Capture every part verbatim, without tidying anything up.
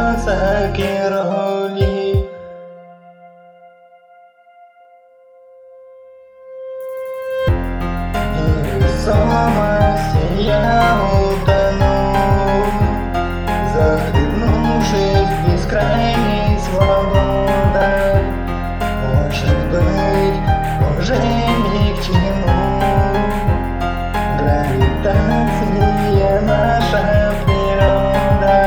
гравитації ролі. Невесомості я утонув, захлебнувшись в бескрайней свободой. Может быть, уже ни к чему. Гравитация наша природа.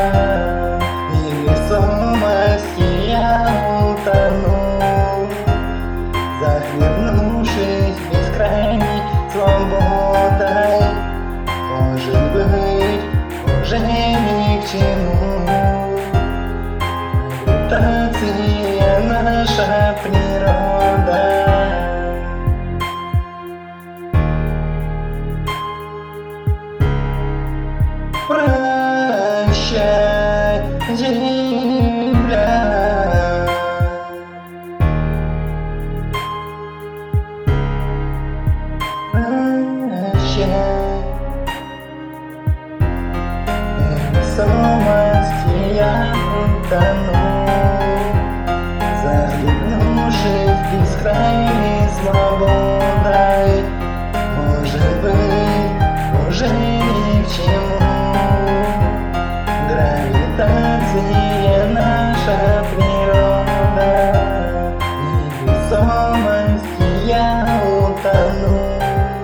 Невесомости я утонул, захлебнувшись в бескрайней свободой. Может быть, уже ни к чему. Гравитация наша природа. Прощай, земля. Прощай. Невесомости я утонул, захлебнувшись в бескрайней свободой. Может быть, уже ни к чему. Гравитация наша природа. Невесомости я утонул,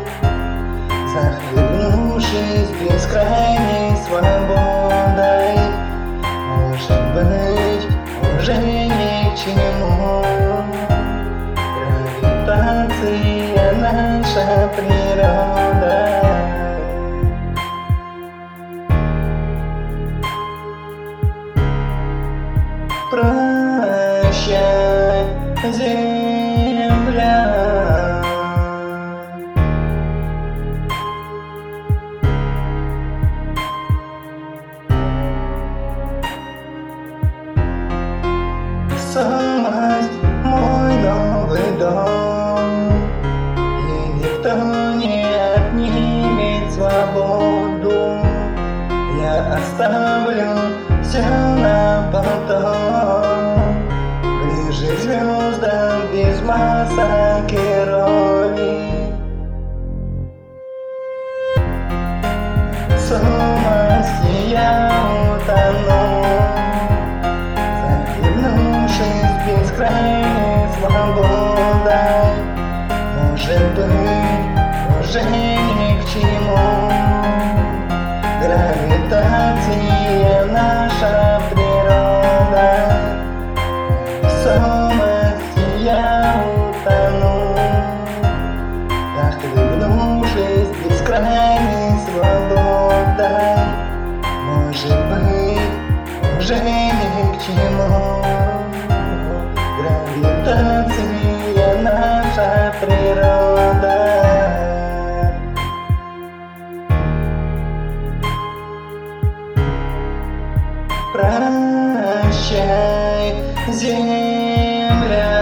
захлебнувшись бескрайней свободой. Может быть, уже ни к чему. Гравитация наша природа. Прощай, земля. Невесомость — мой новый дом, и никто не отнимет свободу. Я оставлю все на потом, ближе к звездам без масок и роли. Невесомости я утонул, захлебнувшись бескрайней свободой. Может быть, уже ни к чему. Гравитация наша природа. Невесомости я утонул, захлебнувшись бескрайней свободой. Может быть, уже ни к чему. Гравитация наша природа. Прощай, земля.